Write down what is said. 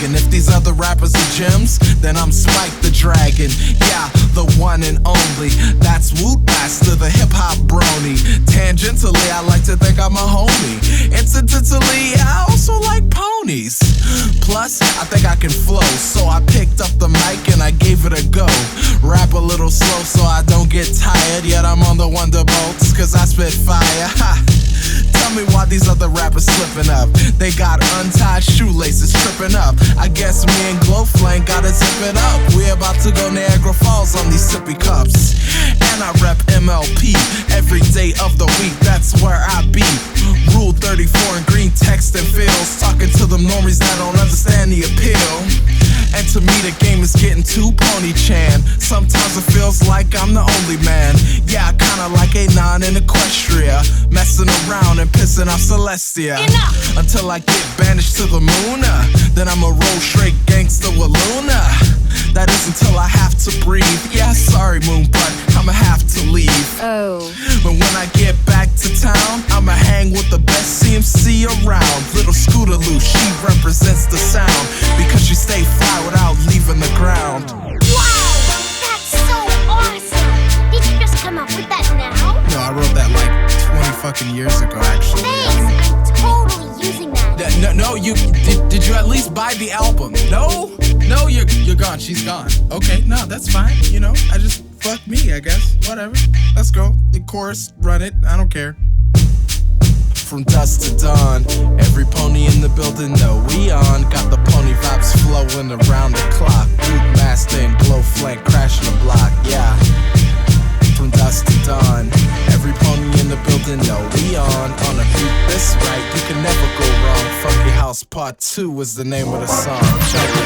bragging. If these other rappers are gems, then I'm Spike the Dragon. Yeah, the one and only. That's Woot Master, the hip-hop brony. Tangentially, I like to think I'm a homie. Incidentally, I also like ponies. Plus, I think I can flow, so I picked up the mic and I gave it a go. Rap a little slow so I don't get tired, yet I'm on the Wonderbolts, cause I spit fire. Ha! Tell me why these other rappers slipping up. They got untied shoelaces tripping up. I guess me and Glowflame gotta zip it up. We about to go Niagara Falls on these sippy cups. And I rep MLP every day of the week, that's where I be. Rule 34 in green text and feels, talking to them normies that don't understand the appeal. And to me the game is getting too pony-chan. Sometimes it feels like I'm the only man. Yeah, I kinda like A9 in Equestria, messing around and pissing off Celestia. Enough! Until I get banished to the moon, then I'ma roll straight gangsta with Luna. That is until I have to breathe. Yeah, sorry moon, but I'ma have to leave. Oh. But when I get back to town, I'ma hang with the best CMC around. Little Scootaloo, she represents the sound, because she stay fly without leaving the ground. Wow! That's so awesome! Did you just come up with that now? No, I wrote that like 20 fucking years ago, actually. Thanks! I'm totally using that. No, you did you at least buy the album? No, you're gone. She's gone. Okay, no, that's fine. You know, I just fuck me, I guess. Whatever. Let's go. The chorus, run it. I don't care. From dusk to dawn, every pony in the building know we on. Got the pony vibes flowing around the clock. Boot Master and Glowflame crashing the block. Yeah. From dusk to dawn, every pony in the building know we on a beat this right, you can never go wrong. Funky House Part 2 is the name of the song. Check it.